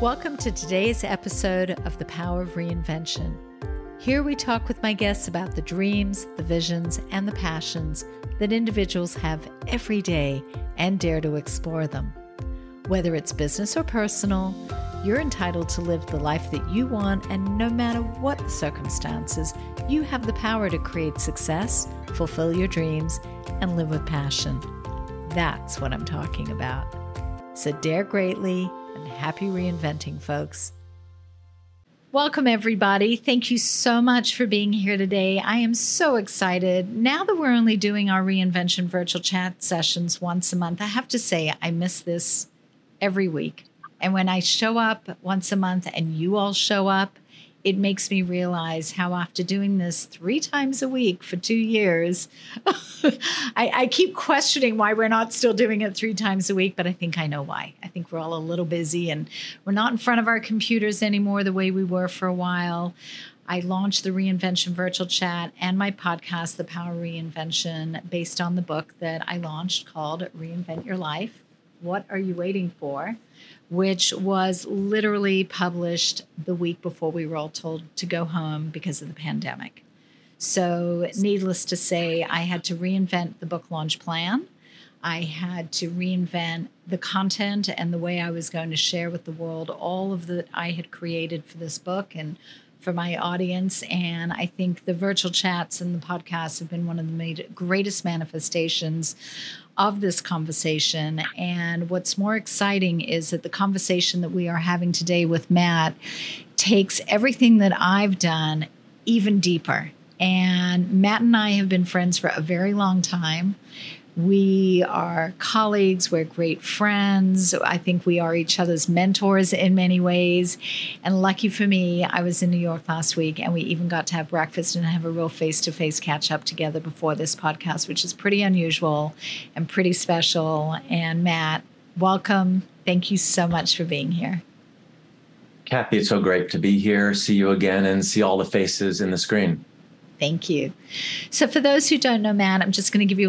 Welcome to today's episode of The Power of Reinvention. Here we talk with my guests about the dreams, the visions, and the passions that individuals have every day and dare to explore them. Whether it's business or personal, you're entitled to live the life that you want, and no matter what the circumstances, you have the power to create success, fulfill your dreams, and live with passion. That's what I'm talking about. So dare greatly and happy reinventing, folks. Welcome, everybody. Thank you so much for being here today. I am so excited. Now that we're only doing our reinvention virtual chat sessions once a month, I have to say I miss this every week. And when I show up once a month and you all show up, it makes me realize how after doing this 3 times a week for 2 years, I keep questioning why we're not still doing it 3 times a week, but I think I know why. I think we're all a little busy and we're not in front of our computers anymore the way we were for a while. I launched the Reinvention Virtual Chat and my podcast, The Power of Reinvention, based on the book that I launched called Reinvent Your Life. What are you waiting for? Which was literally published the week before we were all told to go home because of the pandemic. So needless to say, I had to reinvent the book launch plan. I had to reinvent the content and the way I was going to share with the world all of that I had created for this book and for my audience. And I think the virtual chats and the podcasts have been one of the greatest manifestations of this conversation. And what's more exciting is that the conversation that we are having today with Matt takes everything that I've done even deeper. And Matt and I have been friends for a very long time. We are colleagues, we're great friends. I think we are each other's mentors in many ways. And lucky for me, I was in New York last week and we even got to have breakfast and have a real face-to-face catch-up together before this podcast, which is pretty unusual and pretty special. And Matt, welcome. Thank you so much for being here. Kathy, it's so great to be here, see you again, and see all the faces in the screen. Thank you. So for those who don't know Matt, I'm just going to give you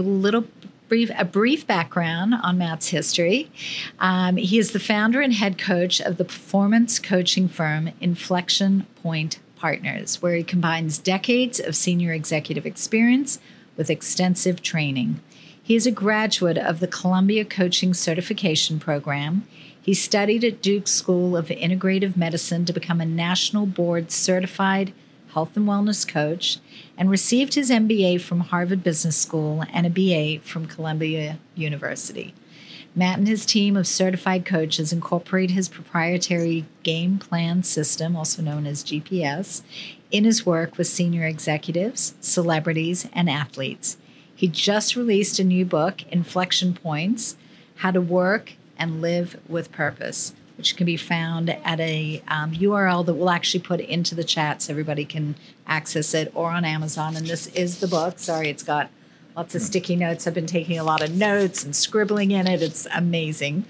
a brief background on Matt's history. He is the founder and head coach of the performance coaching firm Inflection Point Partners, where he combines decades of senior executive experience with extensive training. He is a graduate of the Columbia Coaching Certification Program. He studied at Duke School of Integrative Medicine to become a national board certified health and wellness coach, and received his MBA from Harvard Business School and a BA from Columbia University. Matt and his team of certified coaches incorporate his proprietary game plan system, also known as GPS, in his work with senior executives, celebrities, and athletes. He just released a new book, Inflection Points: How to Work and Live with Purpose, which can be found at a URL that we'll actually put into the chat so everybody can access it, or on Amazon. And this is the book. Sorry, it's got lots of sticky notes. I've been taking a lot of notes and scribbling in it. It's amazing.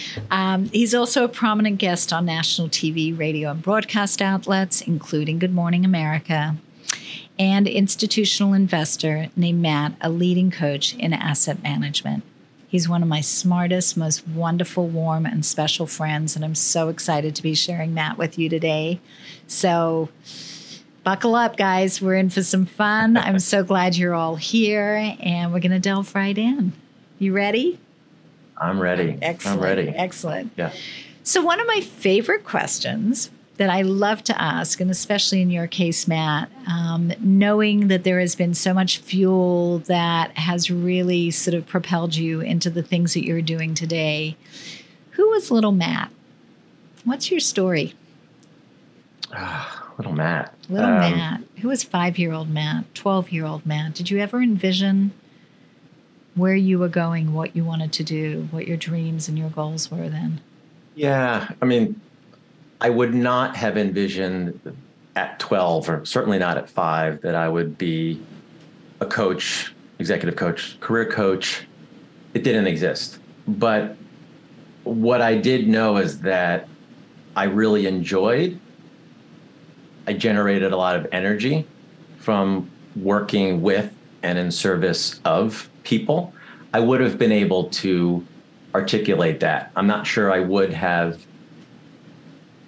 He's also a prominent guest on national TV, radio, and broadcast outlets, including Good Morning America, and institutional investor named Matt, a leading coach in asset management. He's one of my smartest, most wonderful, warm, and special friends, and I'm so excited to be sharing Matt with you today. So buckle up, guys. We're in for some fun. I'm so glad you're all here, and we're going to delve right in. You ready? I'm ready. Excellent. I'm ready. Excellent. Yeah. So one of my favorite questions that I love to ask, and especially in your case, Matt, knowing that there has been so much fuel that has really sort of propelled you into the things that you're doing today. Who was little Matt? What's your story? Little Matt. Little Matt. Who was 5-year-old Matt, 12-year-old Matt? Did you ever envision where you were going, what you wanted to do, what your dreams and your goals were then? Yeah. I mean, I would not have envisioned at 12, or certainly not at 5, that I would be a coach, executive coach, career coach. It didn't exist. But what I did know is that I really enjoyed, I generated a lot of energy from working with and in service of people. I would have been able to articulate that. I'm not sure I would have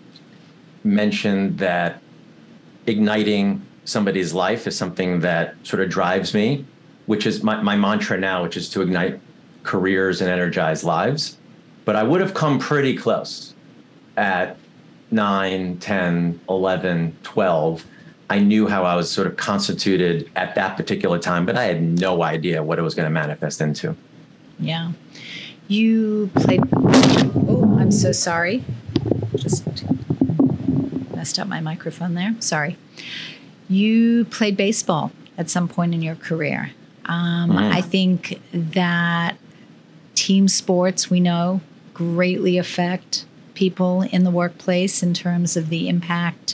mentioned that igniting somebody's life is something that sort of drives me, which is my mantra now, which is to ignite careers and energize lives. But I would have come pretty close at 9, 10, 11, 12. I knew how I was sort of constituted at that particular time, but I had no idea what it was going to manifest into. Yeah. You played, oh, I'm so sorry. Just messed up my microphone there. Sorry. You played baseball at some point in your career. I think that team sports, we know, greatly affect people in the workplace in terms of the impact.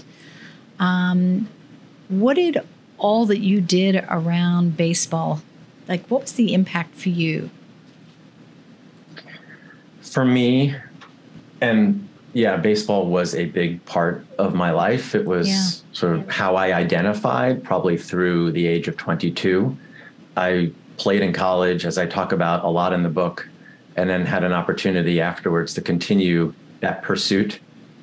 What did all that you did around baseball, like what was the impact for you? For me, and baseball was a big part of my life. It was sort of how I identified probably through the age of 22. I played in college, as I talk about a lot in the book, and then had an opportunity afterwards to continue that pursuit.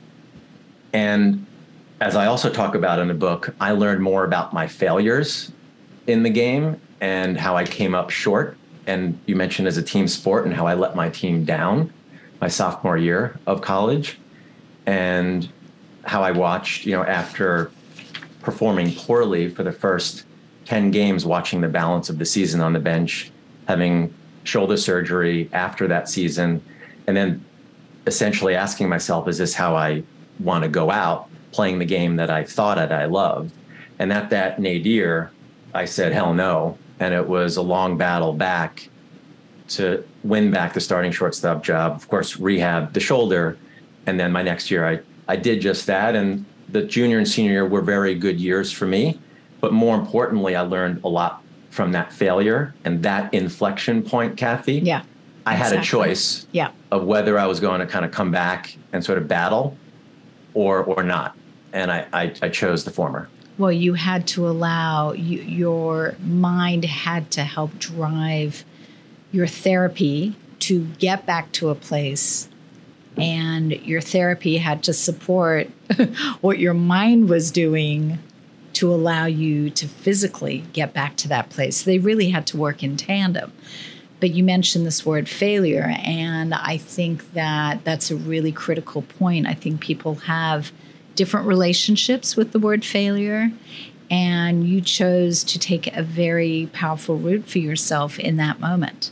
And as I also talk about in the book, I learned more about my failures in the game and how I came up short. And you mentioned as a team sport and how I let my team down my sophomore year of college, and how I watched, after performing poorly for the first 10 games, watching the balance of the season on the bench, having shoulder surgery after that season, and then essentially asking myself, is this how I want to go out playing the game that I thought that I loved? And at that nadir, I said, hell no. And it was a long battle back to win back the starting shortstop job, of course, rehab the shoulder. And then my next year, I did just that. And the junior and senior year were very good years for me. But more importantly, I learned a lot from that failure and that inflection point, Kathy. Yeah. I had a choice of whether I was going to kind of come back and sort of battle or not. And I chose the former. Well, you had to allow, your mind had to help drive your therapy to get back to a place, and your therapy had to support what your mind was doing to allow you to physically get back to that place. They really had to work in tandem. But you mentioned this word failure, and I think that that's a really critical point. I think people have different relationships with the word failure, and you chose to take a very powerful route for yourself in that moment,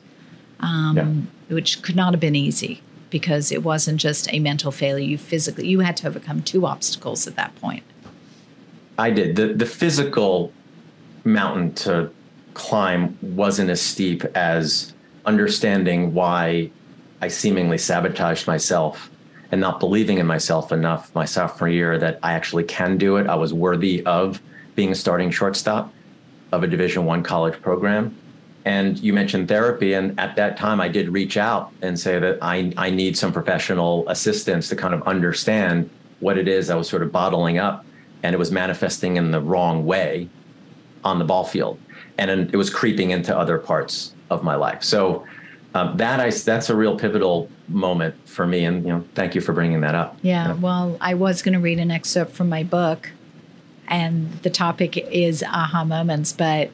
which could not have been easy, because it wasn't just a mental failure. You had to overcome 2 obstacles at that point. I did. The physical mountain to climb wasn't as steep as understanding why I seemingly sabotaged myself and not believing in myself enough my sophomore year that I actually can do it. I was worthy of being a starting shortstop of a Division I college program. And you mentioned therapy. And at that time, I did reach out and say that I need some professional assistance to kind of understand what it is I was sort of bottling up. And it was manifesting in the wrong way on the ball field. And it was creeping into other parts of my life. So that's a real pivotal moment for me. And, thank you for bringing that up. Yeah. Well, I was going to read an excerpt from my book, and the topic is aha moments, but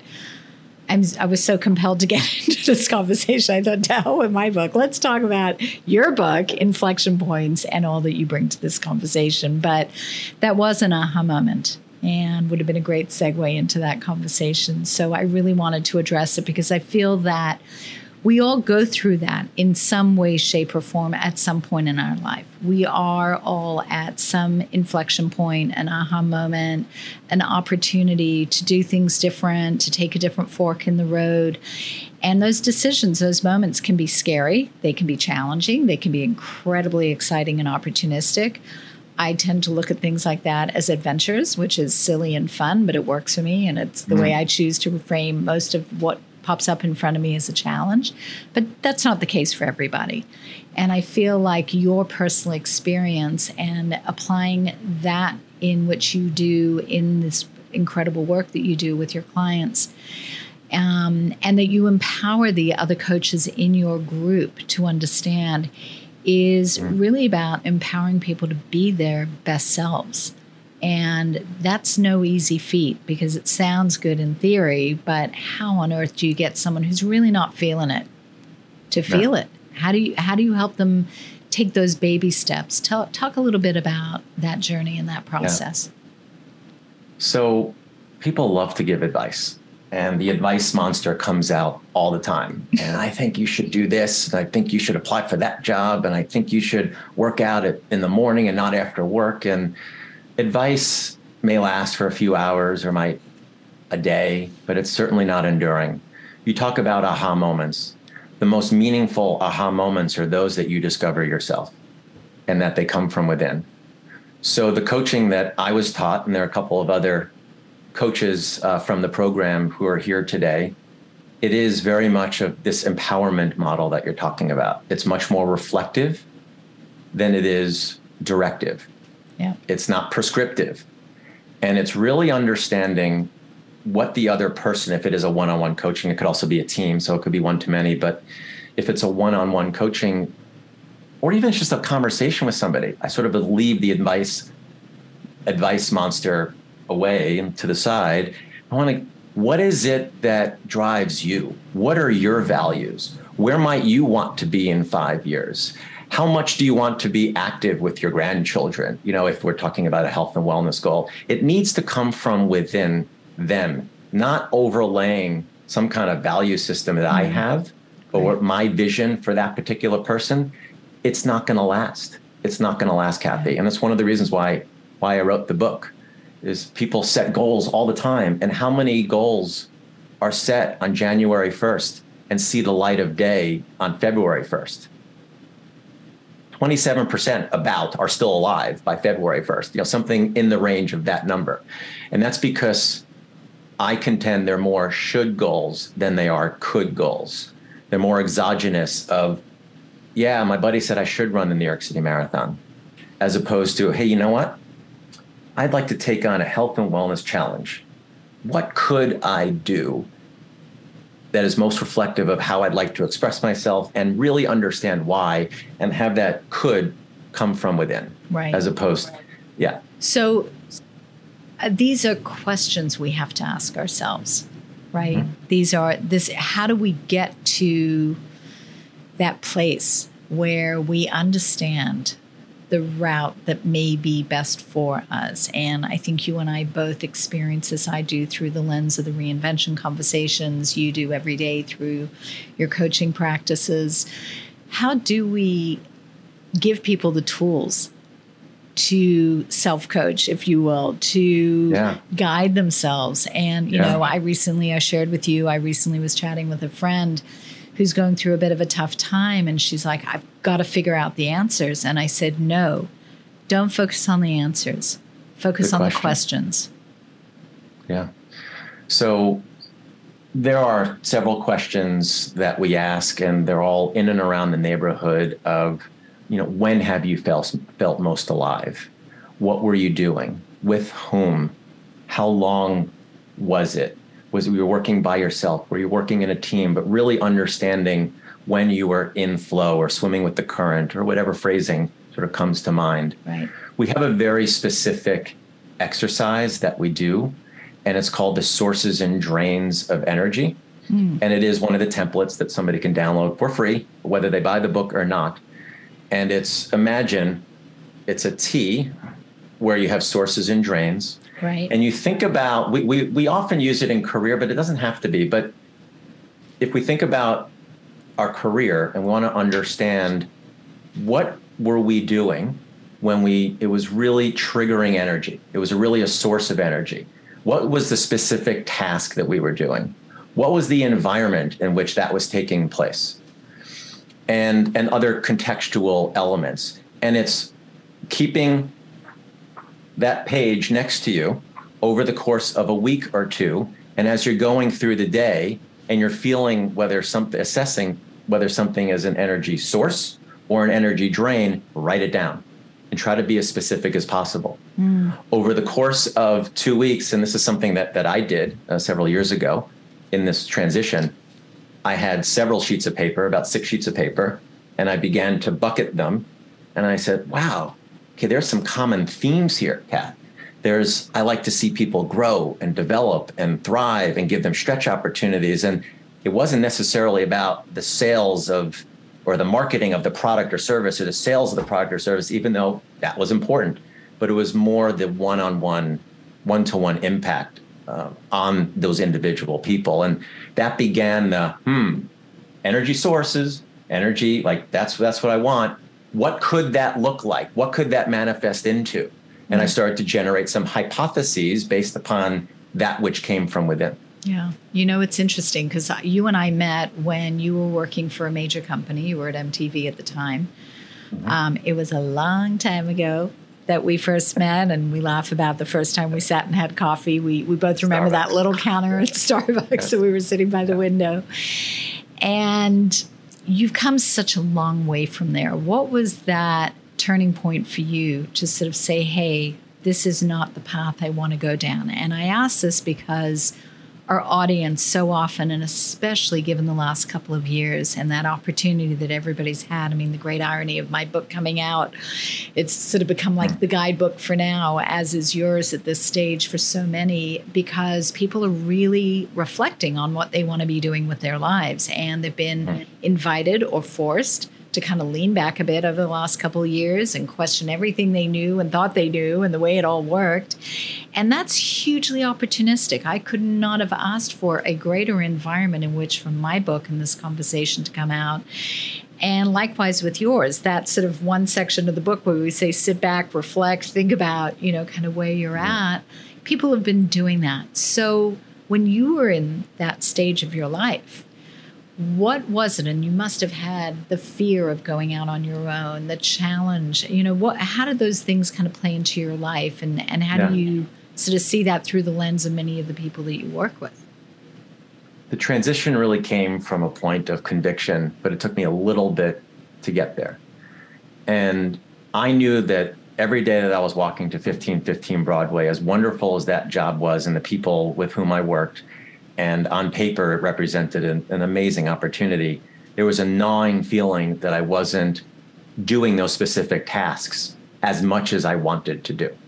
I was so compelled to get into this conversation. I thought, to hell with my book. Let's talk about your book, Inflection Points, and all that you bring to this conversation. But that was an aha moment, and would have been a great segue into that conversation. So I really wanted to address it, because I feel that we all go through that in some way, shape, or form at some point in our life. We are all at some inflection point, an aha moment, an opportunity to do things different, to take a different fork in the road. And those decisions, those moments can be scary. They can be challenging. They can be incredibly exciting and opportunistic. I tend to look at things like that as adventures, which is silly and fun, but it works for me. And it's the way I choose to frame most of what pops up in front of me as a challenge. But that's not the case for everybody. And I feel like your personal experience and applying that in what you do in this incredible work that you do with your clients, and that you empower the other coaches in your group to understand is really about empowering people to be their best selves. And that's no easy feat, because it sounds good in theory, but how on earth do you get someone who's really not feeling it to feel it? How do you help them take those baby steps? Talk a little bit about that journey and that process. Yeah. So people love to give advice, and the advice monster comes out all the time. And I think you should do this, and I think you should apply for that job, and I think you should work out in the morning and not after work. And advice may last for a few hours or a day, but it's certainly not enduring. You talk about aha moments. The most meaningful aha moments are those that you discover yourself, and that they come from within. So the coaching that I was taught, and there are a couple of other coaches from the program who are here today, it is very much of this empowerment model that you're talking about. It's much more reflective than it is directive. Yeah. It's not prescriptive. And it's really understanding what the other person, if it is a one-on-one coaching, it could also be a team, so it could be one-to-many, but if it's a one-on-one coaching, or even just a conversation with somebody, I sort of leave the advice monster away to the side. What is it that drives you? What are your values? Where might you want to be in 5 years? How much do you want to be active with your grandchildren? If we're talking about a health and wellness goal, it needs to come from within them, not overlaying some kind of value system that I have or my vision for that particular person. It's not going to last. It's not going to last, Kathy. And that's one of the reasons why I wrote the book, is people set goals all the time. And how many goals are set on January 1st and see the light of day on February 1st? 27% are still alive by February 1st, something in the range of that number. And that's because I contend they're more should goals than they are could goals. They're more exogenous of, yeah, my buddy said I should run the New York City Marathon, as opposed to, hey, you know what? I'd like to take on a health and wellness challenge. What could I do that is most reflective of how I'd like to express myself, and really understand why, and have that could come from within, right? As opposed, yeah. So these are questions we have to ask ourselves, right? Mm-hmm. How do we get to that place where we understand the route that may be best for us? And I think you and I both experience this. I do through the lens of the reinvention conversations. You do every day through your coaching practices. How do we give people the tools to self-coach, if you will, to guide themselves? And, you know, I shared with you, I recently was chatting with a friend who's going through a bit of a tough time. And she's like, I've got to figure out the answers. And I said, no, don't focus on the answers. Focus on the questions. Yeah. So there are several questions that we ask, and they're all in and around the neighborhood of, when have you felt most alive? What were you doing? With whom? How long was it? Was you were working by yourself? Were you working in a team? But really understanding when you were in flow or swimming with the current, or whatever phrasing sort of comes to mind. Right. We have a very specific exercise that we do, and it's called the sources and drains of energy. And it is one of the templates that somebody can download for free, whether they buy the book or not. And imagine it's a T where you have sources and drains. Right. And you think about, we often use it in career, but it doesn't have to be. But if we think about our career and we want to understand what were we doing when it was really triggering energy, it was really a source of energy. What was the specific task that we were doing? What was the environment in which that was taking place? And other contextual elements. And it's keeping that page next to you over the course of a week or two. And as you're going through the day and you're feeling assessing whether something is an energy source or an energy drain, write it down and try to be as specific as possible. Over the course of 2 weeks, and this is something that I did several years ago in this transition, I had several sheets of paper, about 6 sheets of paper, And I began to bucket them. And I said, wow, okay, there's some common themes here, Kat. I like to see people grow and develop and thrive and give them stretch opportunities. And it wasn't necessarily about the sales of, or the marketing of the product or service, or the sales of the product or service, even though that was important, but it was more the one-on-one, one-to-one impact on those individual people. And that began the, energy sources, energy, like that's what I want. What could that look like? What could that manifest into? And I started to generate some hypotheses based upon that which came from within. Yeah. You know, it's interesting because you and I met when you were working for a major company. You were at MTV at the time. It was a long time ago that we first met, and we laugh about the first time we sat and had coffee. We both remember that little counter at Starbucks, so we were sitting by the window. And you've come such a long way from there. What was that turning point for you to sort of say, hey, this is not the path I want to go down? And I ask this because our audience so often, and especially given the last couple of years and that opportunity that everybody's had, I mean, the great irony of my book coming out, it's sort of become like the guidebook for now, as is yours at this stage for so many, because people are really reflecting on what they want to be doing with their lives. And they've been invited or forced to kind of lean back a bit over the last couple of years and question everything they knew and thought they knew and the way it all worked. And that's hugely opportunistic. I could not have asked for a greater environment in which for my book and this conversation to come out. And likewise with yours, that sort of one section of the book where we say, sit back, reflect, think about, you know, kind of where you're at. People have been doing that. So when you were in that stage of your life, what was it? And you must have had the fear of going out on your own, the challenge, you know, how did those things kind of play into your life? And how do you sort of see that through the lens of many of the people that you work with? The transition really came from a point of conviction, but it took me a little bit to get there. And I knew that every day that I was walking to 1515 Broadway, as wonderful as that job was and the people with whom I worked, and on paper, it represented an amazing opportunity, there was a gnawing feeling that I wasn't doing those specific tasks as much as I wanted to do.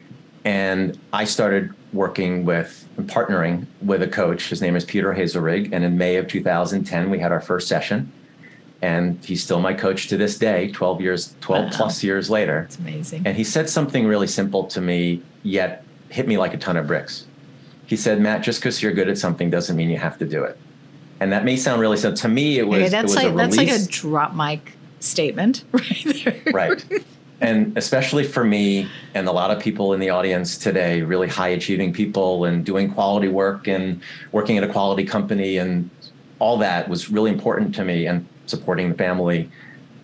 And I started working with and partnering with a coach. His name is Peter Hazelrig. And in May of 2010, we had our first session. And he's still my coach to this day, 12 plus years later. It's amazing. And he said something really simple to me, yet hit me like a ton of bricks. He said, Matt, just because you're good at something doesn't mean you have to do it. And that may sound really simple. To me, it was, that's a release. That's like a drop mic statement right there. Right. And especially for me and a lot of people in the audience today, really high achieving people and doing quality work and working at a quality company, and all that was really important to me, and supporting the family.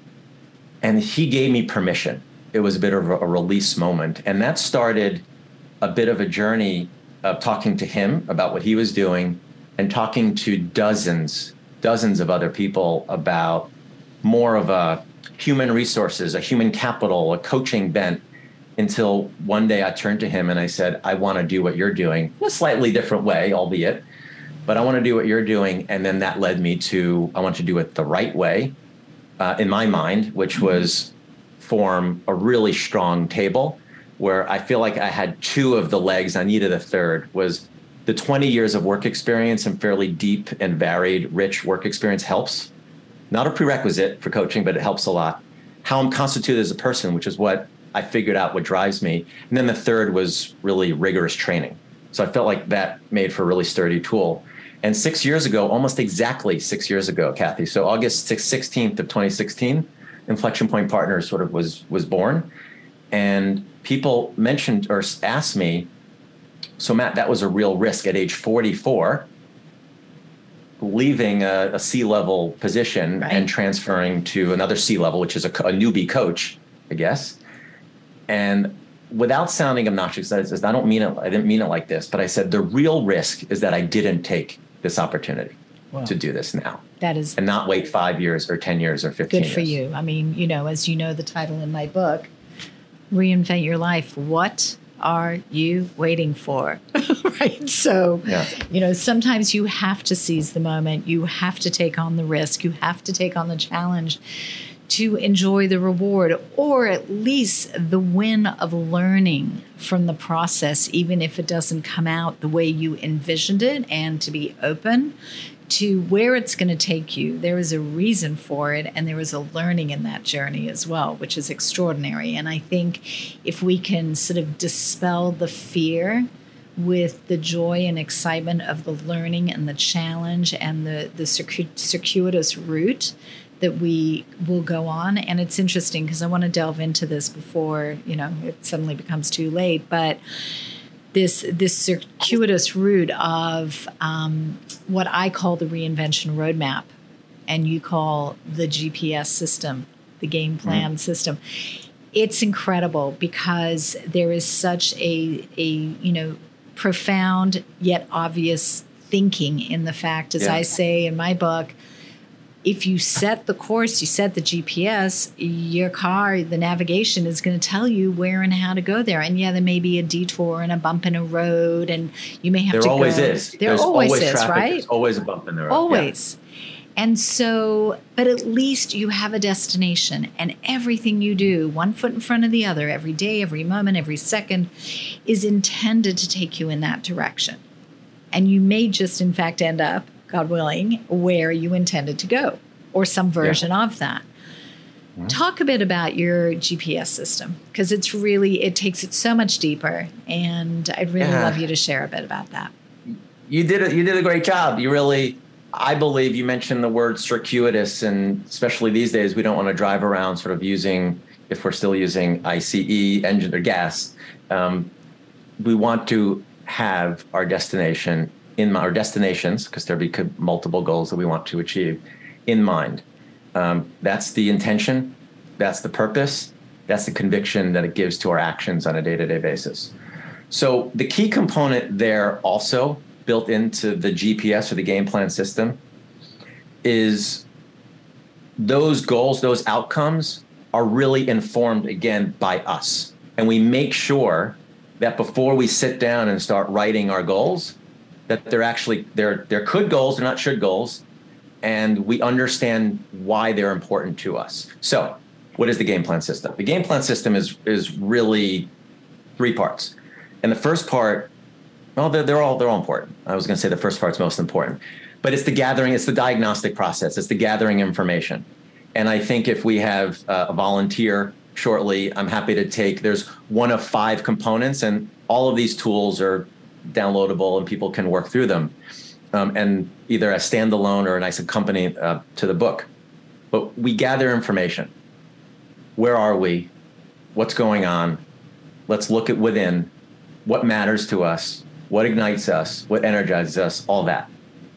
And he gave me permission. It was a bit of a release moment. And that started a bit of a journey of talking to him about what he was doing and talking to dozens of other people about more of a human resources, a human capital, a coaching bent, until one day I turned to him and I said, I want to do what you're doing in a slightly different way, albeit, but I want to do what you're doing. And then that led me to, I want to do it the right way in my mind, which was form a really strong table where I feel like I had two of the legs. I needed a third. Was the 20 years of work experience and fairly deep and varied, rich work experience helps. Not a prerequisite for coaching, but it helps a lot. How I'm constituted as a person, which is what I figured out what drives me. And then the third was really rigorous training. So I felt like that made for a really sturdy tool. And 6 years ago, almost exactly 6 years ago, Kathy, so August 16th of 2016, Inflection Point Partners sort of was born. And people mentioned or asked me, so Matt, that was a real risk at age 44, leaving a C-level position and transferring to another C-level, which is a newbie coach, I guess. And without sounding obnoxious, I didn't mean it like this, but I said the real risk is that I didn't take this opportunity to do this now. That is, and not wait 5 years or 10 years or 15 years. Good for you. I mean, you know, as you know, the title in my book, Reinvent Your Life. What are you waiting for? Right. So, you know, sometimes you have to seize the moment. You have to take on the risk. You have to take on the challenge to enjoy the reward, or at least the win of learning from the process, even if it doesn't come out the way you envisioned it, and to be open to where it's going to take you. There is a reason for it, and there is a learning in that journey as well, which is extraordinary. And I think if we can sort of dispel the fear with the joy and excitement of the learning and the challenge and the circuitous route that we will go on. And it's interesting because I want to delve into this before, it suddenly becomes too late. But this circuitous route of what I call the reinvention roadmap, and you call the GPS system, the game plan system. It's incredible because there is such a profound yet obvious thinking in the fact, as I say in my book, if you set the course, you set the GPS, your car, the navigation is going to tell you where and how to go there. And there may be a detour and a bump in a road, and you may have to go. There always is. There always is, traffic. right? There's always a bump in the road. Always. Yeah. And so, but at least you have a destination, and everything you do, one foot in front of the other, every day, every moment, every second, is intended to take you in that direction. And you may just, in fact, end up, God willing, where you intended to go, or some version of that. Mm-hmm. Talk a bit about your GPS system, because it takes it so much deeper, and I'd really love you to share a bit about that. You did a great job. I believe you mentioned the word circuitous, and especially these days, we don't want to drive around sort of if we're still using ICE engine or gas, we want to have our destinations, because there be multiple goals that we want to achieve, in mind. That's the intention, that's the purpose, that's the conviction that it gives to our actions on a day-to-day basis. So the key component there, also built into the GPS or the game plan system, is those goals, those outcomes are really informed, again, by us. And we make sure that before we sit down and start writing our goals, that they're could goals, they're not should goals, and we understand why they're important to us. So what is the game plan system? The game plan system is really 3 parts. And the first part, they're all important. I was going to say the first part's most important, but it's the diagnostic process. It's the gathering information. And I think if we have a volunteer shortly, I'm happy to there's one of 5 components, and all of these tools are downloadable and people can work through them, and either as standalone or a nice accompaniment to the book. But we gather information. Where are we? What's going on? Let's look at within. What matters to us? What ignites us? What energizes us? All that.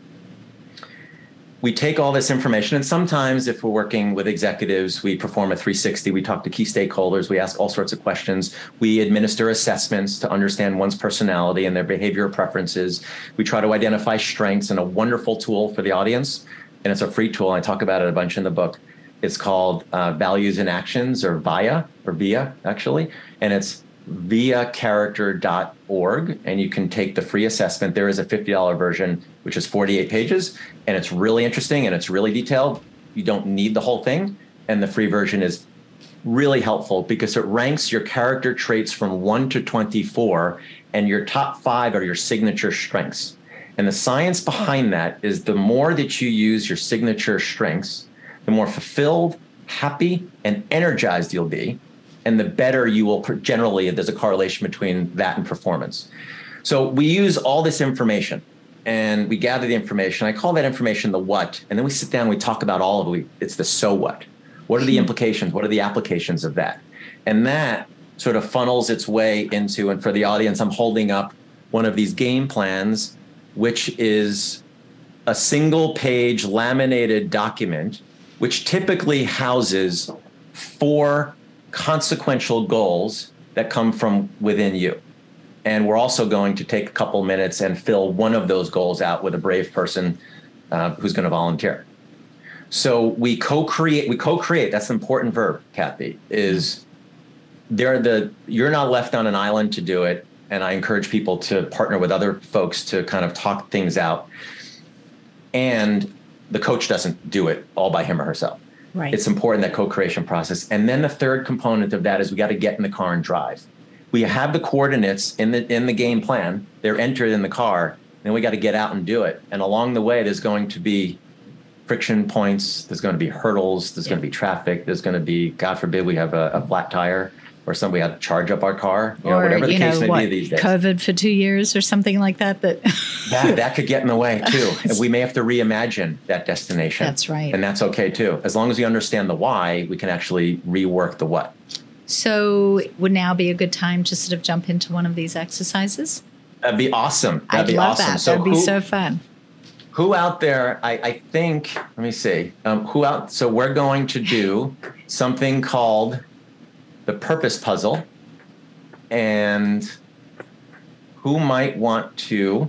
We take all this information, and sometimes if we're working with executives, we perform a 360. We talk to key stakeholders. We ask all sorts of questions. We administer assessments to understand one's personality and their behavioral preferences. We try to identify strengths, and a wonderful tool for the audience, and it's a free tool. I talk about it a bunch in the book. It's called Values and Actions, or VIA, actually, and it's viacharacter.org, and you can take the free assessment. There is a $50 version, which is 48 pages, and it's really interesting and it's really detailed. You don't need the whole thing, and the free version is really helpful because it ranks your character traits from 1 to 24, and your top 5 are your signature strengths. And the science behind that is the more that you use your signature strengths, the more fulfilled, happy, and energized you'll be, and the better you will generally. There's a correlation between that and performance. So we use all this information and we gather the information. I call that information the what, and then we sit down and we talk about all of it. It's the so what. What are the implications? What are the applications of that? And that sort of funnels its way into, and for the audience, I'm holding up one of these game plans, which is a single page laminated document, which typically houses 4 consequential goals that come from within you. And we're also going to take a couple minutes and fill one of those goals out with a brave person who's going to volunteer. So we co-create. That's an important verb, Kathy, is you're not left on an island to do it. And I encourage people to partner with other folks to kind of talk things out. And the coach doesn't do it all by him or herself. Right. It's important, that co-creation process. And then the third component of that is we got to get in the car and drive. We have the coordinates in the game plan. They're entered in the car. Then we got to get out and do it. And along the way, there's going to be friction points. There's going to be hurdles. There's going to be traffic. There's going to be, God forbid, we have a flat tire, or we have to charge up our car, or, whatever the case may be these days. COVID for 2 years or something like that. That could get in the way too. And we may have to reimagine that destination. That's right. And that's okay too. As long as we understand the why, we can actually rework the what. So would now be a good time to sort of jump into one of these exercises? That'd be awesome. I'd love that. So that'd be so fun. Who out there, I think, let me see, so we're going to do something called the purpose puzzle. And who might want to,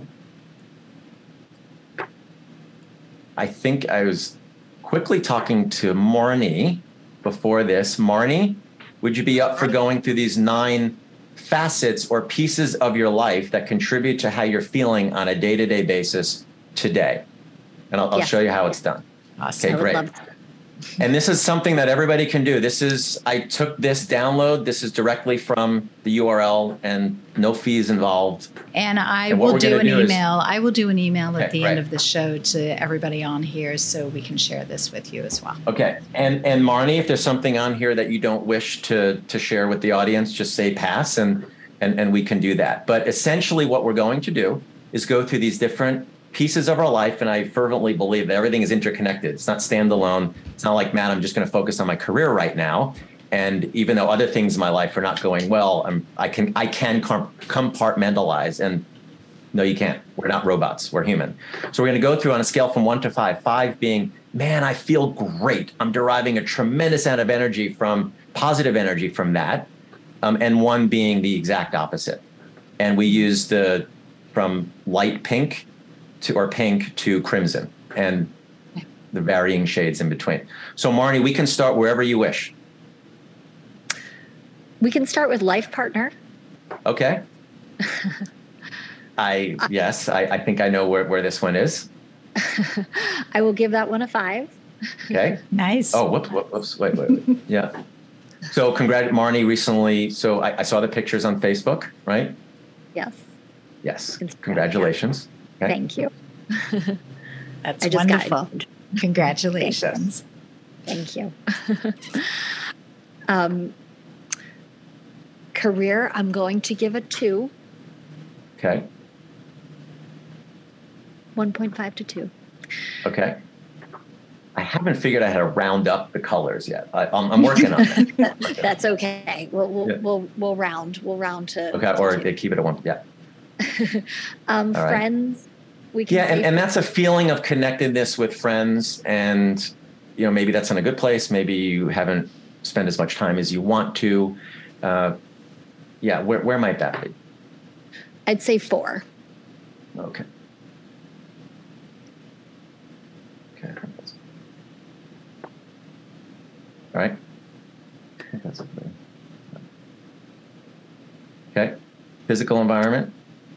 I think I was quickly talking to Marnie before this. Marnie, would you be up for going through these 9 facets or pieces of your life that contribute to how you're feeling on a day-to-day basis today? And I'll show you how it's done. Awesome. Okay, great. And this is something that everybody can do. I took this download. This is directly from the URL and no fees involved. And I will do an email. I will do an email at the end of the show to everybody on here so we can share this with you as well. Okay. And Marnie, if there's something on here that you don't wish to share with the audience, just say pass and we can do that. But essentially what we're going to do is go through these different pieces of our life, and I fervently believe that everything is interconnected. It's not standalone. It's not like, Matt, I'm just going to focus on my career right now. And even though other things in my life are not going well, I can compartmentalize. And no, you can't. We're not robots. We're human. So we're going to go through on a scale from 1 to 5. 5 being, man, I feel great. I'm deriving a tremendous amount of energy positive energy from that. And 1 being the exact opposite. And we use from light pink or pink to crimson and the varying shades in between. So Marnie, we can start wherever you wish. We can start with life partner. Okay. I think I know where this one is. I will give that one a 5. Okay. Nice. Oh, whoops. Wait. Yeah. So Marnie recently, so I saw the pictures on Facebook, right? Yes. Yes. Congratulations. Okay. Thank you. That's wonderful. Congratulations. Thank you. Career, I'm going to give a 2. Okay. 1.5 to 2. Okay. I haven't figured out how to round up the colors yet. I'm working on that. That's okay. We'll round. We'll round to. Okay, or they keep it at 1. Yeah. Friends. We can and that's a feeling of connectedness with friends, and maybe that's in a good place. Maybe you haven't spent as much time as you want to. Where might that be? I'd say 4. Okay. All right. I think that's okay. Okay. Physical environment.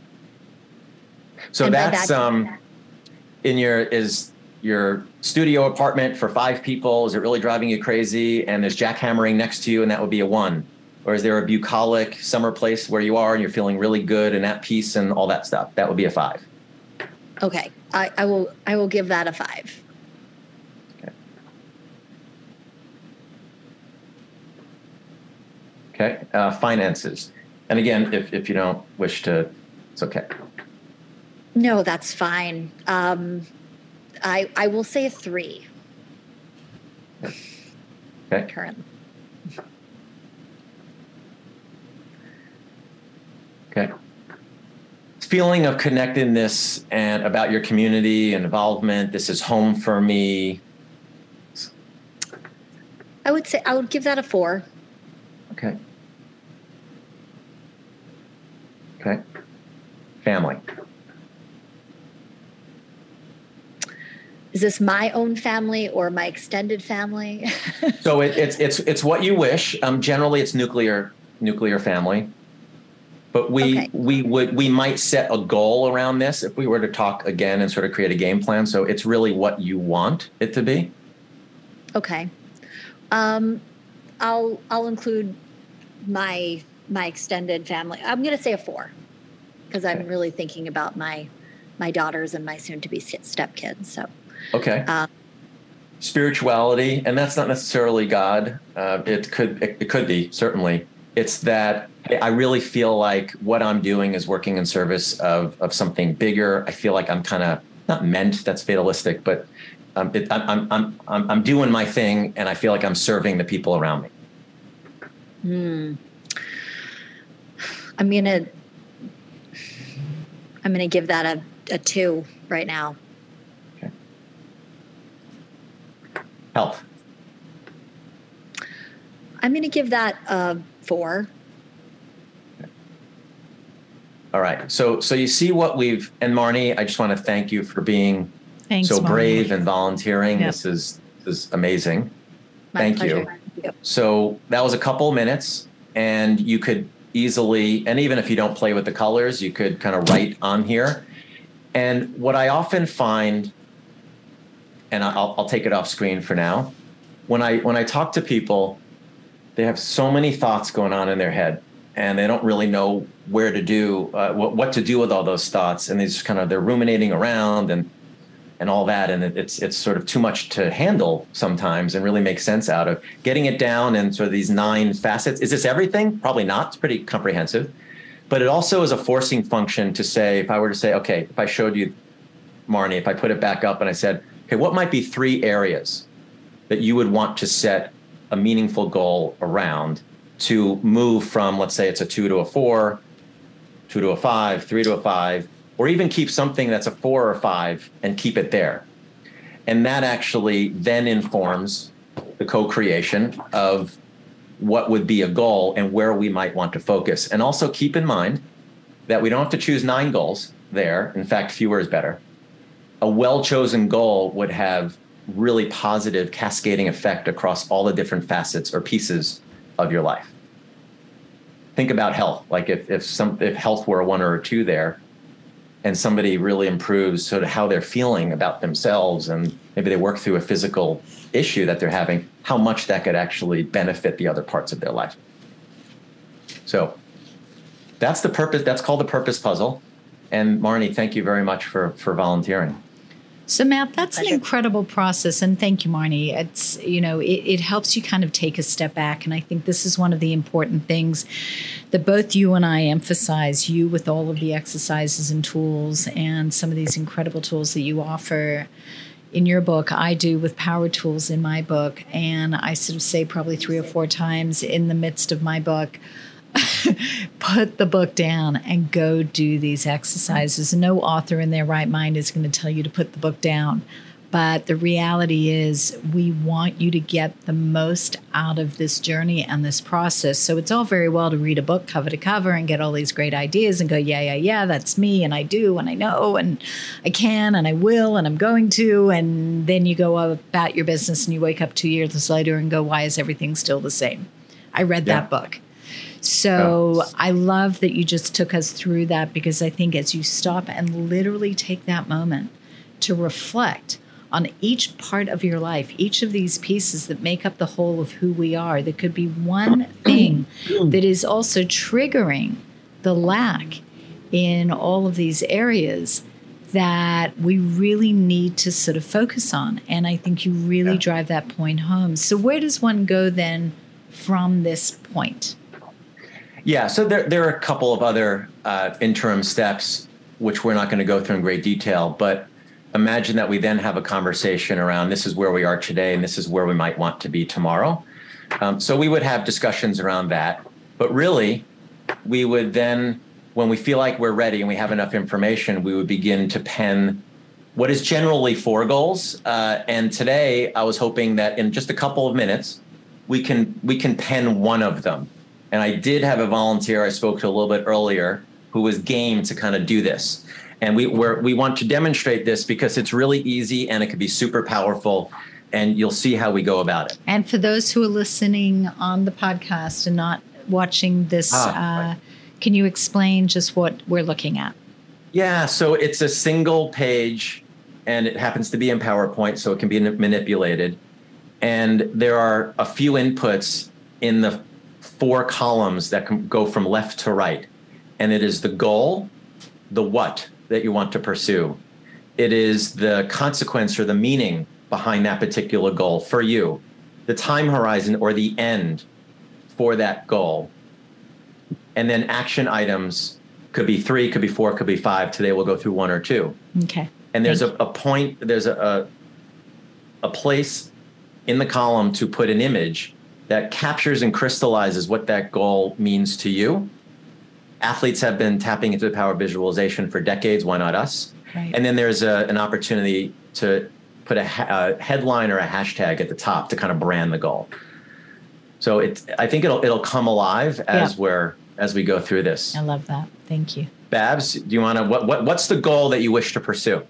So that's in your studio apartment for 5 people. Is it really driving you crazy? And there's jackhammering next to you, and that would be a 1. Or is there a bucolic summer place where you are and you're feeling really good and at peace and all that stuff? That would be a 5. Okay. I will give that a 5. Okay. Finances. And again, if you don't wish to, it's okay. No, that's fine. I will say a 3. Okay. Currently. Okay. Feeling of connectedness and about your community and involvement. This is home for me. I would give that a 4. Okay. Okay. Family. Is this my own family or my extended family? So it's what you wish. Generally, it's nuclear family. But we might set a goal around this if we were to talk again and sort of create a game plan. So it's really what you want it to be. Okay. I'll include my extended family. I'm going to say a 4 because I'm really thinking about my daughters and my soon-to-be stepkids. So, okay. Spirituality, and that's not necessarily God. It could be, certainly. It's that I really feel like what I'm doing is working in service of something bigger. I feel like I'm kind of not meant. That's fatalistic, but I'm doing my thing, and I feel like I'm serving the people around me. I'm gonna give that a 2 right now. Okay. Health. I'm gonna give that a 4. Okay. All right. So you see what we've, and Marnie, I just want to thank you for being so brave and volunteering. Yep. This is amazing. Thank you. So that was a couple minutes, and you could easily, and even if you don't play with the colors, you could kind of write on here. And what I often find, and I'll take it off screen for now, when I talk to people, they have so many thoughts going on in their head, and they don't really know where to do, what to do with all those thoughts. And they're ruminating around and all that. And it's sort of too much to handle sometimes and really make sense out of. Getting it down in sort of these 9 facets. Is this everything? Probably not. It's pretty comprehensive. But it also is a forcing function to say, if I were to say, okay, if I showed you, Marnie, if I put it back up and I said, okay, what might be 3 areas that you would want to set a meaningful goal around to move from, let's say it's a 2 to a 4, 2 to a 5, 3 to a 5, or even keep something that's a 4 or 5 and keep it there. And that actually then informs the co-creation of what would be a goal and where we might want to focus. And also keep in mind that we don't have to choose 9 goals there. In fact, fewer is better. A well-chosen goal would have really positive cascading effect across all the different facets or pieces of your life. Think about health. Like if health were a 1 or a 2 there, and somebody really improves sort of how they're feeling about themselves, and maybe they work through a physical issue that they're having, how much that could actually benefit the other parts of their life. So that's the purpose. That's called the purpose puzzle. And Marnie, thank you very much for volunteering. So Matt, that's an incredible process. And thank you, Marnie. It's, it helps you kind of take a step back. And I think this is one of the important things that both you and I emphasize, you with all of the exercises and tools and some of these incredible tools that you offer in your book. I do with Power Tools in my book. And I sort of say probably 3 or 4 times in the midst of my book, put the book down and go do these exercises. No author in their right mind is going to tell you to put the book down. But the reality is we want you to get the most out of this journey and this process. So it's all very well to read a book cover to cover and get all these great ideas and go, yeah, that's me, and I do, and I know, and I can, and I will, and I'm going to. And then you go about your business and you wake up 2 years later and go, why is everything still the same? I read that book. So I love that you just took us through that, because I think as you stop and literally take that moment to reflect on each part of your life, each of these pieces that make up the whole of who we are, there could be one thing that is also triggering the lack in all of these areas that we really need to sort of focus on. And I think you really drive that point home. So where does one go then from this point? Yeah, so there are a couple of other interim steps, which we're not going to go through in great detail, but imagine that we then have a conversation around this is where we are today and this is where we might want to be tomorrow. So we would have discussions around that, but really we would then, when we feel like we're ready and we have enough information, we would begin to pen what is generally 4 goals. And today I was hoping that in just a couple of minutes, we can pen one of them. And I did have a volunteer I spoke to a little bit earlier who was game to kind of do this. And we want to demonstrate this because it's really easy and it could be super powerful, and you'll see how we go about it. And for those who are listening on the podcast and not watching this, right. Can you explain just what we're looking at? Yeah, so it's a single page and it happens to be in PowerPoint, so it can be manipulated. And there are a few inputs in the 4 columns that can go from left to right. And it is the goal, the what that you want to pursue. It is the consequence or the meaning behind that particular goal for you, the time horizon or the end for that goal. And then action items could be 3, could be 4, could be 5. Today we'll go through 1 or 2. Okay. And there's a point, there's a place in the column to put an image that captures and crystallizes what that goal means to you. Athletes have been tapping into the power of visualization for decades. Why not us? Right. And then there's an opportunity to put a headline or a hashtag at the top to kind of brand the goal. So I think it'll come alive as we go through this. I love that. Thank you. Babs, do you want to, what's the goal that you wish to pursue?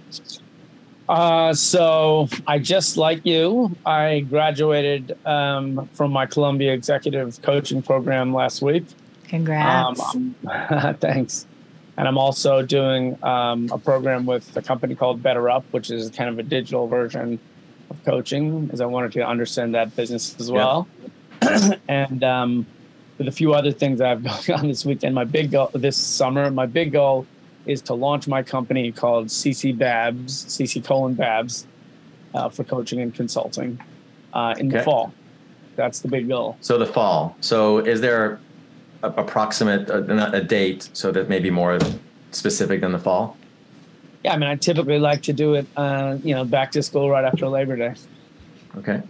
So I just like you, I graduated from my Columbia Executive Coaching Program last week. Congrats. Thanks. And I'm also doing a program with a company called Better Up, which is kind of a digital version of coaching, as I wanted to understand that business as well. Yeah. And with a few other things I have going on this weekend, my big goal this summer, is to launch my company called CC Babs, for coaching and consulting in the fall. That's the big goal. So the fall. So is there approximate a date so that may be more specific than the fall? Yeah, I mean, I typically like to do it, back to school right after Labor Day. Okay.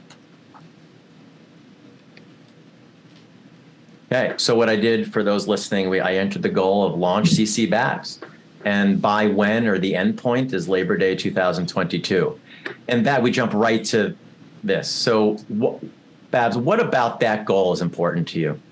Okay, so what I did for those listening, I entered the goal of launch CC Babs. And by when or the end point is Labor Day 2022. And that we jump right to this. So Babs, what about that goal is important to you?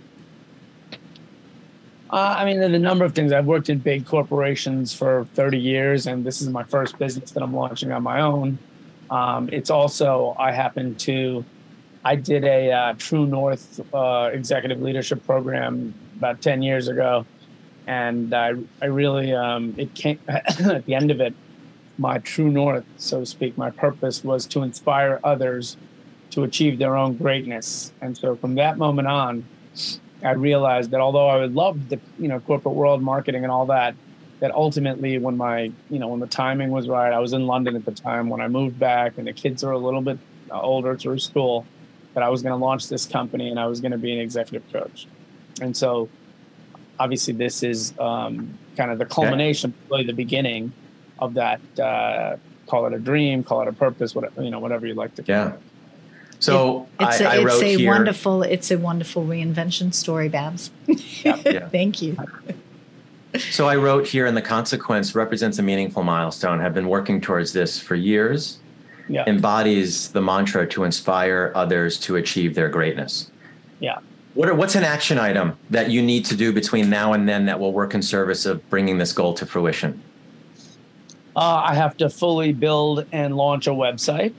I mean, there's a number of things. I've worked in big corporations for 30 years, and this is my first business that I'm launching on my own. It's also, I did a True North executive leadership program about 10 years ago. And I really, it came at the end of it, my true north, so to speak, my purpose was to inspire others to achieve their own greatness. And so from that moment on, I realized that although I would love the, corporate world, marketing and all that, that ultimately when when the timing was right, I was in London at the time when I moved back and the kids are a little bit older through school, that I was going to launch this company and I was going to be an executive coach. And so obviously, this is kind of the culmination, really the beginning of that. Call it a dream, call it a purpose, whatever you like to call it. So it's I wrote a here. It's a wonderful reinvention story, Babs. Thank you. So I wrote here, and the consequence represents a meaningful milestone. Have been working towards this for years. Yeah. Embodies the mantra to inspire others to achieve their greatness. Yeah. What's an action item that you need to do between now and then that will work in service of bringing this goal to fruition? I have to fully build and launch a website.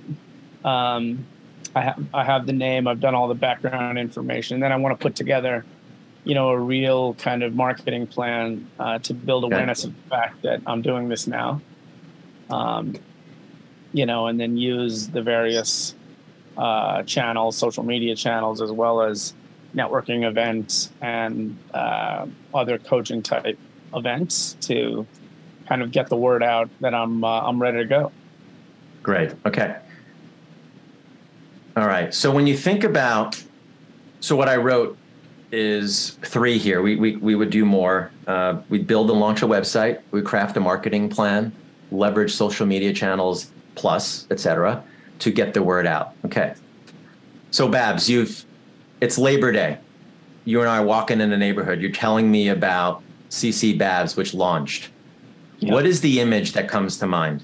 I have the name. I've done all the background information. And then I want to put together, a real kind of marketing plan to build awareness of the fact that I'm doing this now. And then use the various channels, social media channels, as well as networking events and other coaching type events to kind of get the word out that I'm ready to go. Great. Okay. All right. So when you think about, what I wrote is 3 here. We would do more. We'd build and launch a website. We'd craft a marketing plan, leverage social media channels, plus, et cetera, to get the word out. Okay. So Babs, it's Labor Day. You and I are walking in the neighborhood. You're telling me about CC Babs, which launched. Yep. What is the image that comes to mind?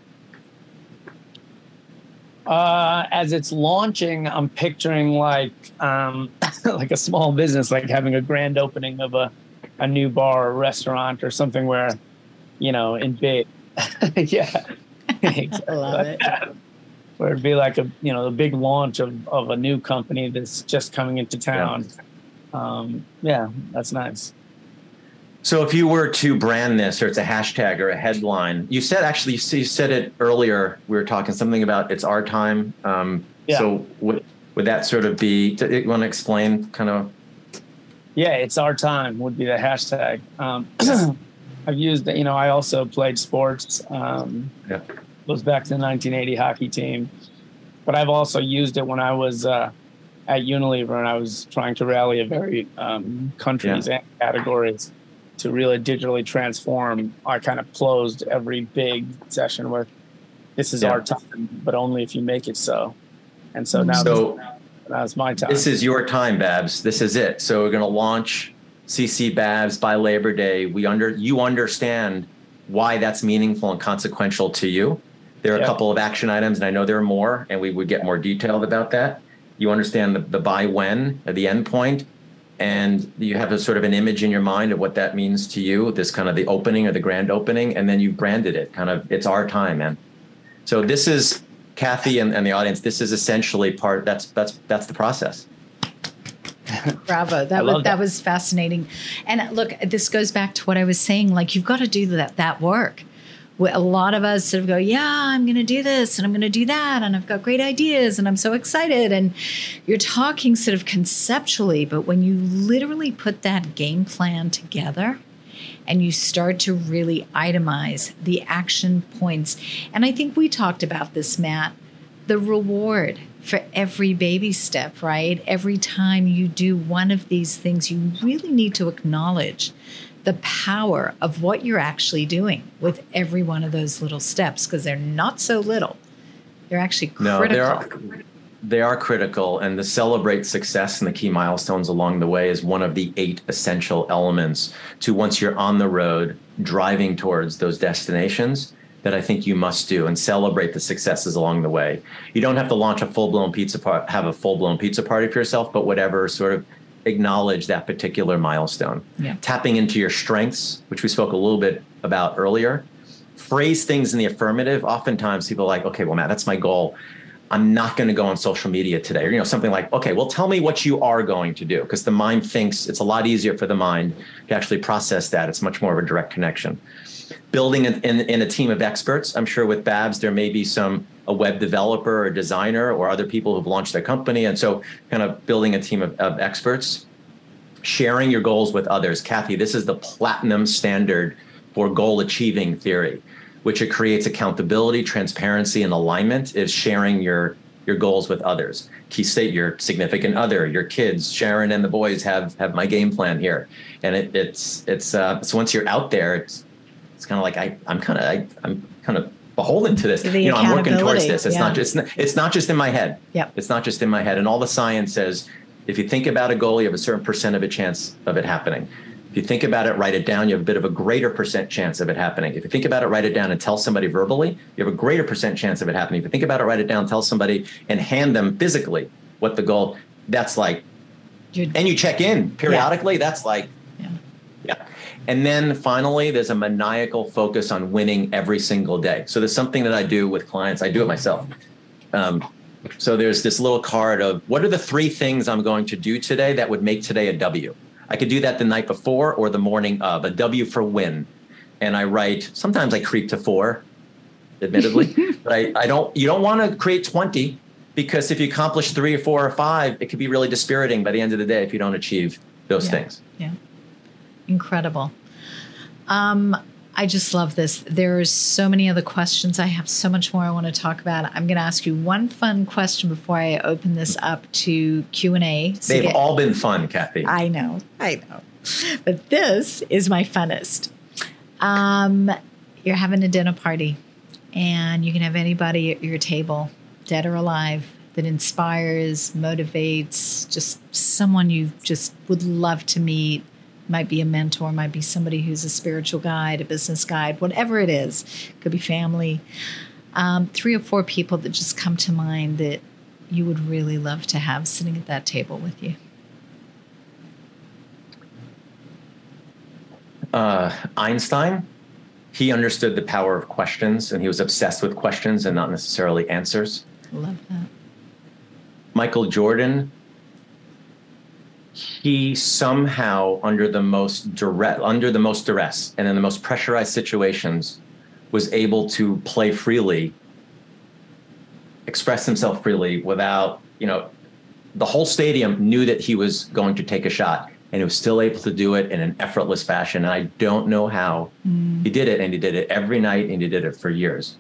As it's launching, I'm picturing like a small business, like having a grand opening of a new bar or restaurant or something where, in big, yeah. I love it. Where it'd be like the big launch of a new company that's just coming into town. Yeah, that's nice. So if you were to brand this, or it's a hashtag or a headline, you said it earlier, we were talking something about it's our time. Yeah. So would that sort of be, you want to explain kind of? Yeah, it's our time would be the hashtag. I've used, I also played sports. Goes back to the 1980 hockey team. But I've also used it when I was at Unilever and I was trying to rally a very countries and categories to really digitally transform. I kind of closed every big session with, this is our time, but only if you make it so. And so now that's my time. This is your time, Babs. This is it. So we're going to launch CC Babs by Labor Day. You understand why that's meaningful and consequential to you. There are a couple of action items, and I know there are more, and we would get more detailed about that. You understand the by when, the end point, and you have a sort of an image in your mind of what that means to you, this kind of the opening or the grand opening, and then you've branded it kind of, it's our time, man. So this is, Kathy and the audience, this is essentially that's the process. Bravo. That was fascinating. And look, this goes back to what I was saying, like you've got to do that work. A lot of us sort of go, yeah, I'm going to do this and I'm going to do that. And I've got great ideas and I'm so excited. And you're talking sort of conceptually, but when you literally put that game plan together and you start to really itemize the action points. And I think we talked about this, Matt, the reward for every baby step, right? Every time you do one of these things, you really need to acknowledge the power of what you're actually doing with every one of those little steps, because they're not so little. They're actually critical. No, they are critical, and to celebrate success and the key milestones along the way is one of the 8 essential elements to, once you're on the road driving towards those destinations, that I think you must do, and celebrate the successes along the way. You don't have to launch a full-blown pizza party, have a full-blown pizza party for yourself, but whatever, sort of acknowledge that particular milestone. Yeah. Tapping into your strengths, which we spoke a little bit about earlier. Phrase things in the affirmative. Oftentimes people are like, okay, well, Matt, that's my goal. I'm not going to go on social media today. Or, something like, okay, well, tell me what you are going to do. Because the mind thinks it's a lot easier for the mind to actually process that. It's much more of a direct connection. Building in a team of experts. I'm sure with Babs, there may be a web developer or designer or other people who've launched their company. And so kind of building a team of experts, sharing your goals with others. Kathy, this is the platinum standard for goal achieving theory, which it creates accountability, transparency, and alignment, is sharing your goals with others. Key state, your significant other, your kids. Sharon and the boys have my game plan here. And it's so once you're out there, it's kind of like I'm kind of beholden to this. I'm working towards this. It's not just in my head. Yep. It's not just in my head. And all the science says, if you think about a goal, you have a certain percent of a chance of it happening. If you think about it, write it down, you have a bit of a greater percent chance of it happening. If you think about it, write it down and tell somebody verbally, you have a greater percent chance of it happening. If you think about it, write it down, tell somebody, and hand them physically what the goal, that's like, and you check in periodically, that's like, yeah. And then finally, there's a maniacal focus on winning every single day. So there's something that I do with clients. I do it myself. So there's this little card of what are the 3 things I'm going to do today that would make today a W. I could do that the night before or the morning of, a W for win. And I write, sometimes I creep to 4, admittedly, but you don't want to create 20, because if you accomplish 3 or 4 or 5, it could be really dispiriting by the end of the day if you don't achieve those things. Yeah. Incredible. I just love this. There's so many other questions. I have so much more I want to talk about. I'm going to ask you one fun question before I open this up to Q&A. They've all been fun, Kathy. I know. But this is my funnest. You're having a dinner party, and you can have anybody at your table, dead or alive, that inspires, motivates, just someone you just would love to meet. Might be a mentor, might be somebody who's a spiritual guide, a business guide, whatever it is. Could be family. 3 or 4 people that just come to mind that you would really love to have sitting at that table with you. Einstein, he understood the power of questions, and he was obsessed with questions and not necessarily answers. Love that. Michael Jordan, he somehow, under the most duress and in the most pressurized situations, was able to play freely express himself freely without, the whole stadium knew that he was going to take a shot, and he was still able to do it in an effortless fashion. And I don't know how he did it, and he did it every night, and he did it for years.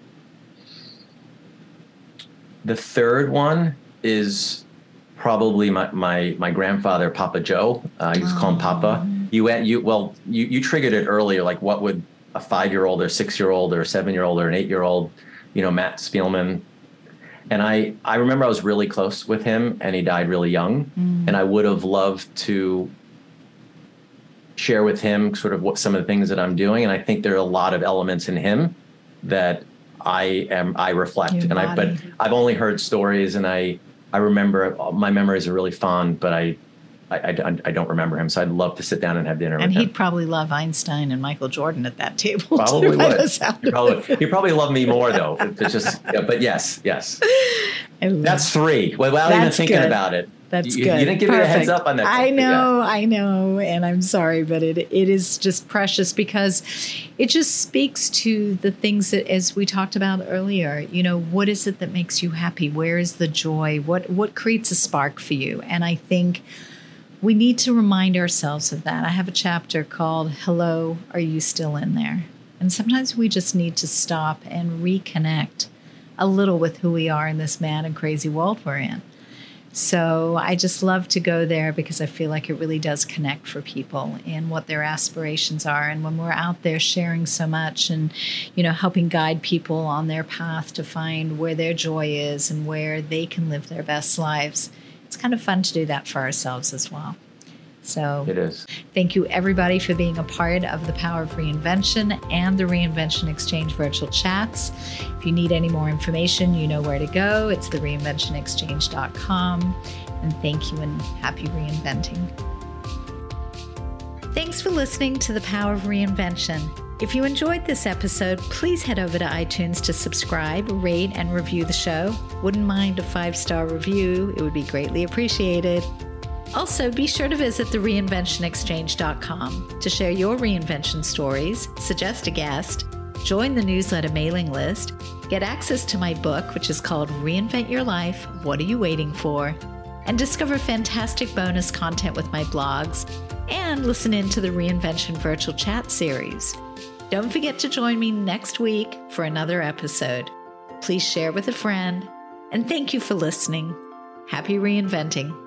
The third one is probably my grandfather, Papa Joe. You just call him Papa. You triggered it earlier. Like, what would a 5-year-old or 6-year-old or a 7-year-old or an 8-year-old, Matt Spielman. And I remember I was really close with him, and he died really young. And I would have loved to share with him sort of what some of the things that I'm doing. And I think there are a lot of elements in him that I reflect. But I've only heard stories, and I remember, my memories are really fond, but I don't remember him. So I'd love to sit down and have dinner with him. And he'd probably love Einstein and Michael Jordan at that table. Probably would. He'd probably love me more, though. But yes. That's 3. Without even thinking about it. That's good. You didn't give me a heads up on that. I know. And I'm sorry, but it is just precious because it just speaks to the things that, as we talked about earlier, what is it that makes you happy? Where is the joy? What creates a spark for you? And I think we need to remind ourselves of that. I have a chapter called Hello, Are You Still in There? And sometimes we just need to stop and reconnect a little with who we are in this mad and crazy world we're in. So I just love to go there because I feel like it really does connect for people and what their aspirations are. And when we're out there sharing so much and, helping guide people on their path to find where their joy is and where they can live their best lives, it's kind of fun to do that for ourselves as well. So it is. Thank you, everybody, for being a part of the Power of Reinvention and the Reinvention Exchange virtual chats. If you need any more information, you know where to go. It's thereinventionexchange.com. And thank you, and happy reinventing. Thanks for listening to the Power of Reinvention. If you enjoyed this episode, please head over to iTunes to subscribe, rate, and review the show. Wouldn't mind a 5-star review. It would be greatly appreciated. Also, be sure to visit thereinventionexchange.com to share your reinvention stories, suggest a guest, join the newsletter mailing list, get access to my book, which is called Reinvent Your Life, What Are You Waiting For?, and discover fantastic bonus content with my blogs, and listen in to the Reinvention Virtual Chat series. Don't forget to join me next week for another episode. Please share with a friend, and thank you for listening. Happy reinventing.